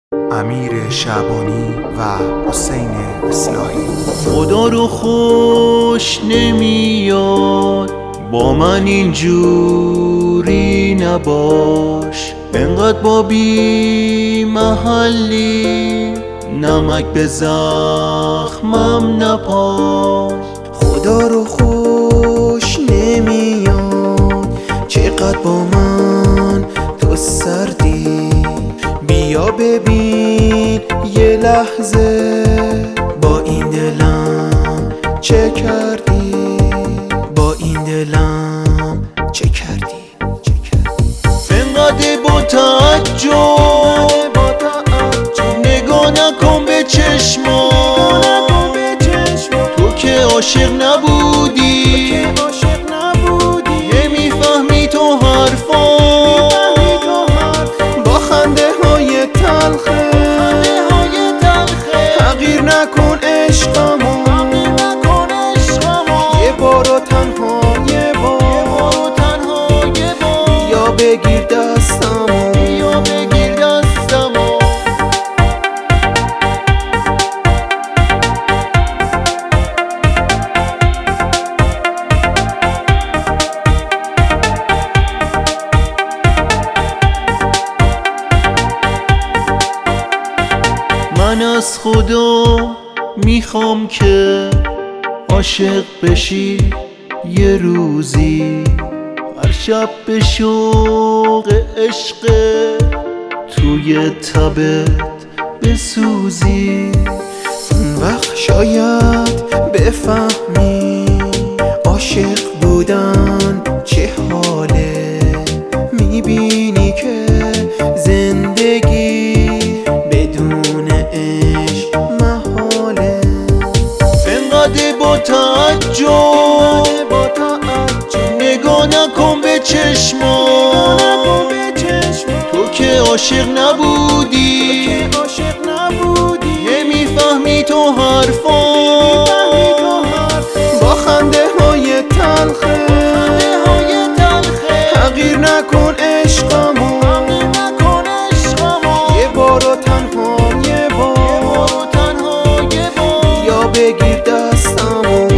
امیر شعبانی و حسین اصلاحی. خدا رو خوش نمیاد با من اینجوری نباش، انقدر با بی محلی نمک به زخمم نپاش. خدا رو خوش نمیاد چقدر با من تو سردی، بیا ببین یه لحظه با این دلم چه کردی، با این دلم چه کردی. انقدر با تعجب نگاه نکن به چشمام، تو که عاشق نبودی، نمیفهمی تو حرفام، با خنده های تلخه تغییر نکن عشقمو، یه بار و تنها یه بار یا بگیر دستمو. من از خدا میخوام که عاشق بشی یه روزی، هر شب به شوق عشق توی تبت بسوزی. اون وقت شاید بفهمی عاشق بودن چه حاله، میبینی که زندگی بدون عشق محاله. انقدر با تعجب نگاه نکن به چشمام، تو که عاشق نبودی، نمیفهمی تو حرفام، با خنده های تلخه تغییر نکن عشقمو، یه بار و تنها یه بار یا بگیر دستمو.